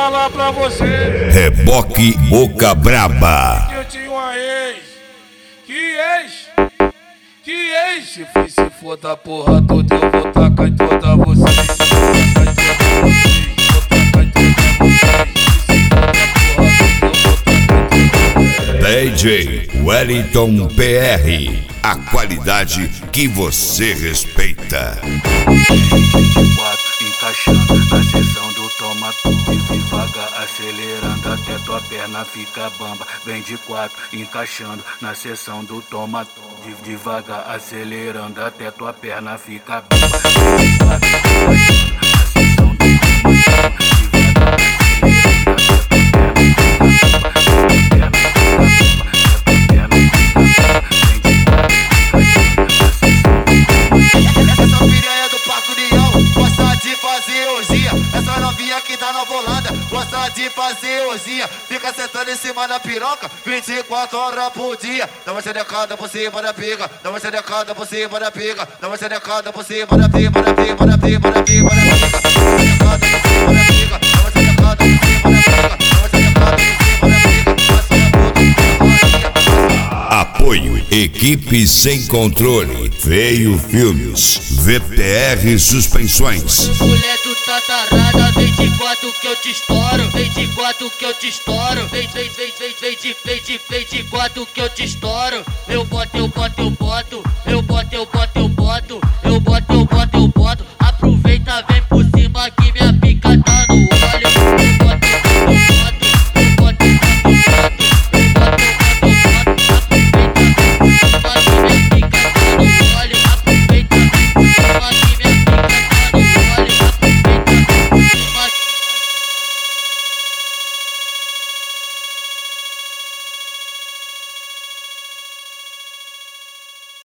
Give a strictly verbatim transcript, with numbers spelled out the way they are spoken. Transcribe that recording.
falar pra você. Reboque Boca Braba. Que eu tinha uma ex. Que ex? Que ex? Se for, se for da porra toda, eu vou tacar em toda vocês. D J Wellington P R, a qualidade que você respeita. Encaixando na seção do toma tudo, devagar acelerando até tua perna fica bamba. Vem de quatro, encaixando na seção do toma tudo, devagar acelerando até tua perna fica bamba. Vem de quatro, encaixando na seção do toma tudo, devagar acelerando essa novinha que tá na volanda gosta de fazer orgia, fica sentando em cima da piroca vinte e quatro horas por dia. Dá uma xerecada por cima da pica, dá uma xerecada por cima da pica, dá uma xerecada por cima da pica, da pica, da pica, da pica, da pica, dá uma xerecada por cima da pica, dá uma xerecada por cima da pica, dá uma xerecada por cima da pica, passa a puta. Apoio Equipe Sem Controle, Veio Filmes, V P R Suspensões. Mulher do tatarada, vem de quatro que eu te estouro, vem de quatro que eu te estouro, vem, vem, vem, vem, vem de, vem de, vem de quatro que eu te estouro. Eu boto, eu boto, eu boto, eu boto, eu boto, eu boto,